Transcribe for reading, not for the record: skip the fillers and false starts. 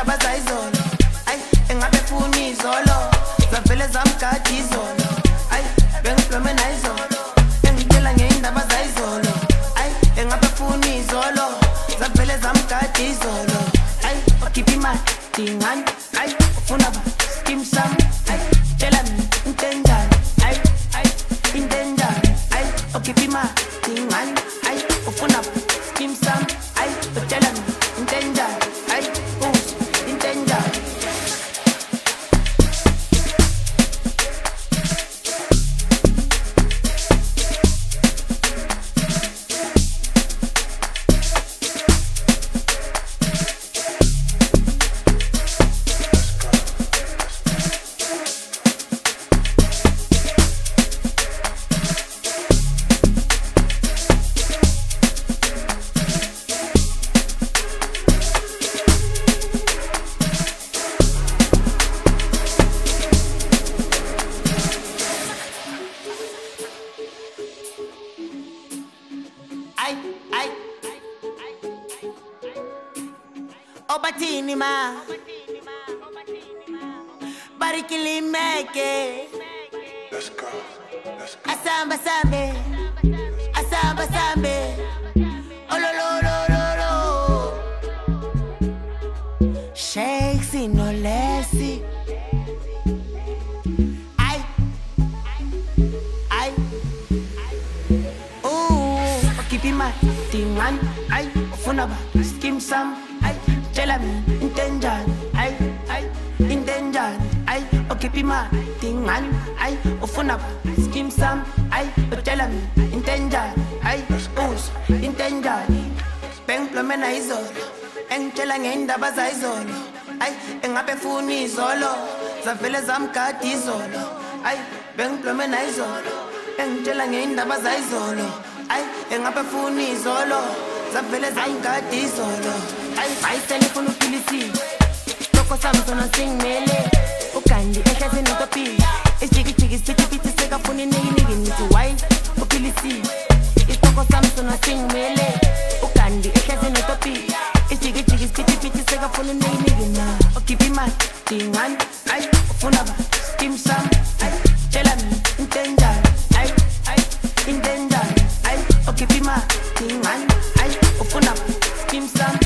indaba zayizolo ay engabe funi izolo zavele zamgadi izolo ay bengiplome nayizolo engitshela ngeindaba zayizolo ay engabe funi izolo zavele zamgadi izolo ay okhipha imali dingani ay ufuna ba skim sam ay tshela mina into enjani ay into enjani ay okhipha imali dingani ay ufuna ba skim sam ay tshela mina into enjani ay into enjani Obatini ma Barikili meke Let's go. Asamba sambe Asamba sambe Olololololo Shakesy no lessy Ay Ooh Okipi ma Tingan Ay Ufuna ba Skim sam Ay Tell me, intenjan, ay, intenjan, ay, okipi ma, tingan, ay, ufuna ba, skim sam, ay, tell me, intenjan, ay, intenjan, bengiplome nayizolo, engitshela ngeindaba zayizolo, ay, engabe funi izolo, zavele zamgadi izolo, ay, bengiplome nayizolo, engitshela ngeindaba zayizolo, ay, engabe funi izolo, zavele zamgadi izolo. Ay telefonu pilisi Toko Samsung singmele Ukandi ehlezi nentopili Isjiki jiki spiti piti seka funi nigi nigi nitu wise Upilisi Toko Samsung singmele Ukandi ehlezi nentopili Isjiki jiki spiti piti seka funi nigi nigi na Okipi ma tingan Ay ufuna ba skim sam Ay tshela mina intenjani Ay intenjani Ay okipi ma tingan Ay ufuna ba skim sam